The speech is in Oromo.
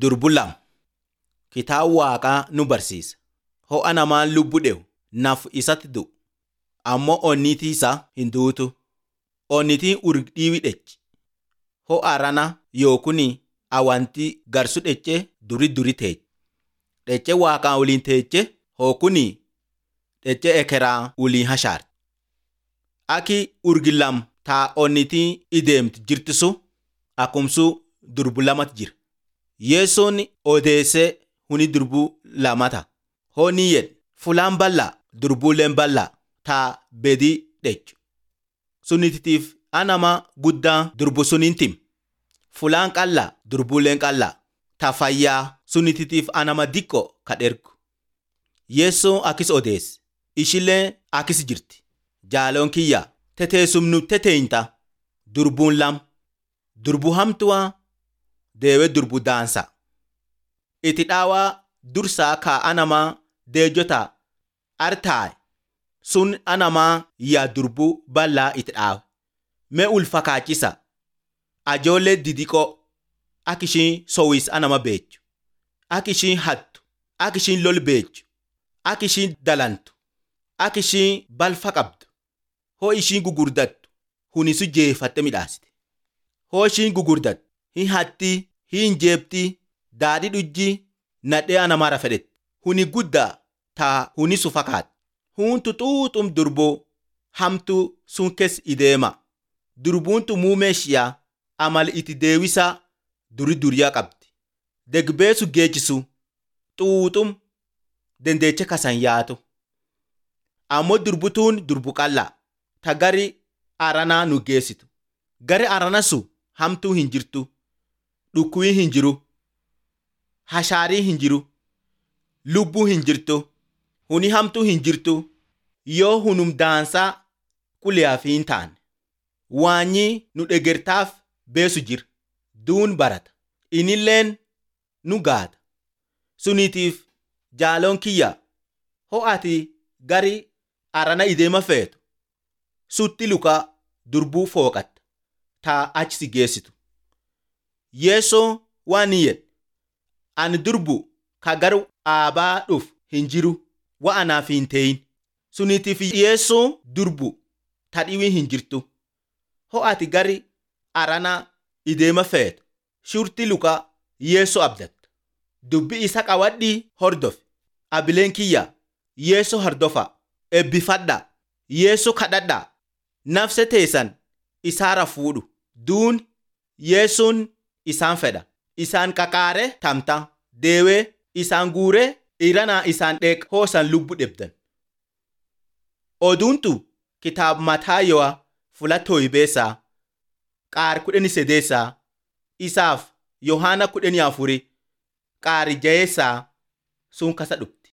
Durbulam kitaaba waaqaa nu barsiisa. Ho'a namaan lubbu dheehu naf isatti du'u. Ammoo onnitii isaa hin duutu. Onnitiin urgdhiiwi dhech. Ho'a rana yookuni awanti garsu dheche duri teech. Dheche waaqaa uliin teeche hookuni dheche ekeraa uliin hashaart. Aki urgilam taa onnitii ideemti jirtisu akumsu durbulamat jira. Yesoon odeessee huni durbuu lamata. Hooni yed fulaan bal'aa durbuuleen bal'aa taa bedii dhechu. Sunititiif anama guddaan durbu suniin tim. Fulaan qallaa durbuuleen qallaa taa fayyaa sunititiif anama diqqoo kadhergu. Yesoon akis odeesse ishillee akis jirti. Jaaloon kiyyaa teteessumnu teteeynta durbuun lam durbu hamtuwaa deewe durbu daansa. Iti dhaawaa dursaa kaa anamaa deejotaa artaay sun anamaa yaa durbu bal'aa iti dhaawe. Mee ulfakaachisa ajoollee didiqoo akishiin sowis anama beechu. Akishiin hattu akishiin lol beechu. Akishiin dalantu akishiin balfa qabdu. Hoo ishiin gugurdattu hunisu jeefatte midhaasite. Hoo ishiin gugurdattu hin hatti hin jeebti daadhi dhujji nadhee anamaara fedhetti. Huni guddaa taa hunisu fakkaata. Huntu xuuxum durboo hamtu sun kes ideema. Durbuuntu muumeeshiyaa amal iti deewisaa duriyaa qabdi. Degbeesu geechisu xuuxum dendeeche kasan yaatu. Ammoo durbutuun durbu qallaa ta gari aranaa nu geessitu. Gari aranasu hamtuu hin jirtu. Dhukkuwii hin jiru. Hashaarii hin jiru. Lubbuu hin jirtu. Huni hamtuu hin jirtu. Yoo hunum daansaa quliyaaf hin taane. Waanyi nu dhegertaaf beesu jira. Duun barata. Inilleen nu gaata. Sunitiif jaaloon kiyya ho'ati gari arana ideema feetu. Sutti luka durbuu fooqatta. Taa achi si geessitu. Yeesoo waan yed ani durbu ka gar aabaa dhuf hin jiru wa anaaf hin teeyin. Sunitiif yeesoo durbu tadhiwii hin jirtu. Ho'ati gari arana ideema feetu. Shurti luka yeesoo abdatta. Dubbi isa qawadhii hordofe. Abileen kiyya yeesoo hordofa. Ebbifadha. Yeesoo kadhadha. Nafse teessan isaara fuudhu. Duun yeesoon isaan fedha. Isaan qaqaare tamta. Deewee isaan guuree iranaa isaan dheek hoosan lubbu dhebdan. Oduuntu kitaab Mataayoo fulatooyi beesaa. Qaar 18 isaaf Yohaana 14 qaari jayeessaa sun kasa dhufu.